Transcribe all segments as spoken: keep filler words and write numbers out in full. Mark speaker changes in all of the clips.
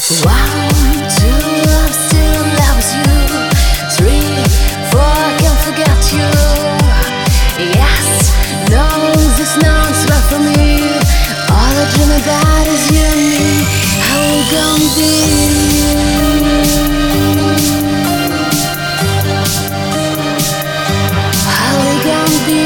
Speaker 1: One, two, I'm still in love with you. Three, four, I can't forget you. Yes, no, this non's right for me. All I dream about is you and me. How we gonna be? How we gonna be?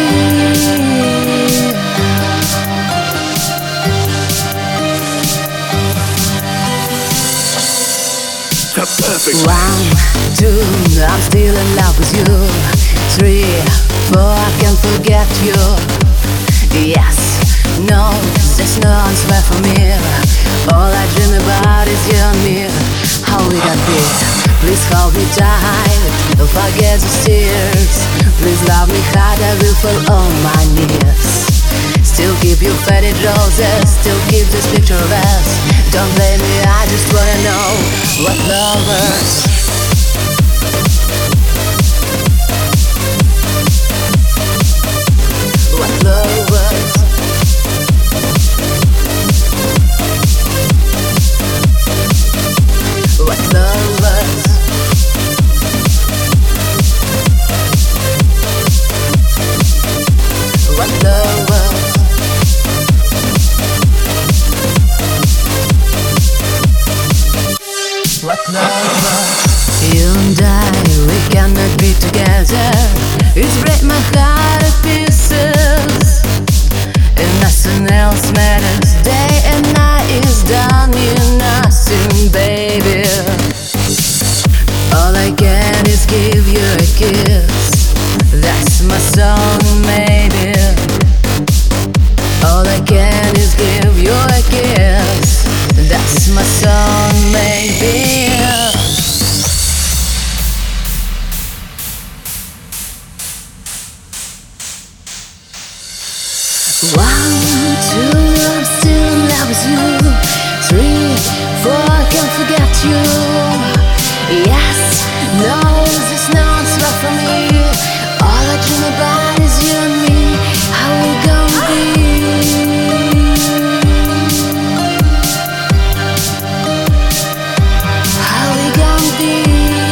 Speaker 2: Perfect.
Speaker 1: One, two, I'm still in love with you. Three, four, I can't forget you. Yes, no, there's no answer for me. All I dream about is you and me. How we got this? Please hold me tight. Don't forget the tears. Please love me hard, I will fall on my knees. Still keep your faded roses. Still keep this picture of us. Don't blame me, I just wanna know what lovers. What lovers. What lovers. What lovers. What lovers. You and I, we cannot be together. It's break my heart to pieces, and nothing else matters. Day and night is done, you nothing, baby. All I can is give you a kiss. That's my song, maybe. All I can is give you a kiss. That's my song, maybe. One, two, I'm still in love with you. Three, four, I can't forget you. Yes, no, there's no answer for me. All I dream about is you and me. How we gonna be? How we gonna be?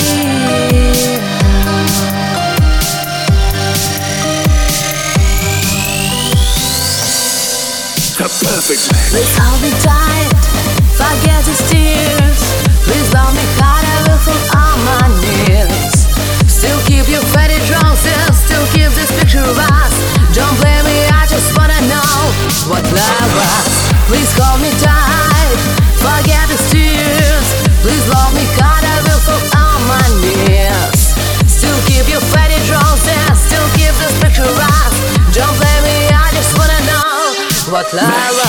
Speaker 2: Perfect.
Speaker 1: Please hold me tight, forget the tears. Please love me hard, I will fall on my knees. Still keep your faded roses. Still keep this picture of us. Don't blame me, I just wanna know what love was. Please hold me tight, forget the tears. Please love me hard, I will fall on my knees. Still keep your faded roses. Still keep this picture of us. Don't blame me, I just wanna know what love was.